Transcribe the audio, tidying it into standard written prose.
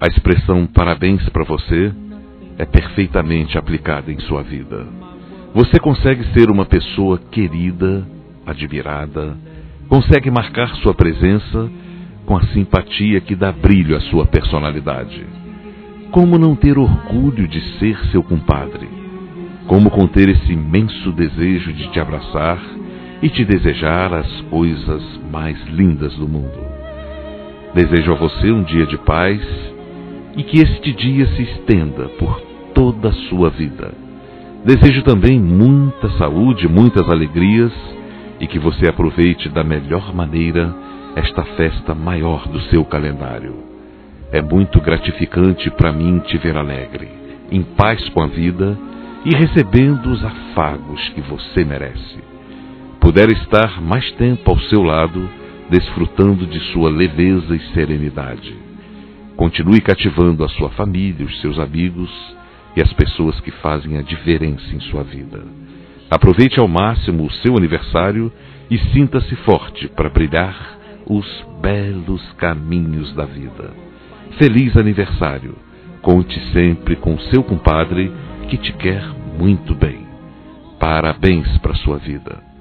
A expressão parabéns para você é perfeitamente aplicada em sua vida. Você consegue ser uma pessoa querida, admirada, consegue marcar sua presença com a simpatia que dá brilho à sua personalidade. Como não ter orgulho de ser seu compadre? Como conter esse imenso desejo de te abraçar e te desejar as coisas mais lindas do mundo? Desejo a você um dia de paz e que este dia se estenda por toda a sua vida. Desejo também muita saúde, muitas alegrias e que você aproveite da melhor maneira esta festa maior do seu calendário. É muito gratificante para mim te ver alegre, em paz com a vida e recebendo os afagos que você merece. Puder estar mais tempo ao seu lado, desfrutando de sua leveza e serenidade. Continue cativando a sua família, os seus amigos e as pessoas que fazem a diferença em sua vida. Aproveite ao máximo o seu aniversário e sinta-se forte para brilhar os belos caminhos da vida. Feliz aniversário! Conte sempre com seu compadre que te quer muito bem. Parabéns para sua vida!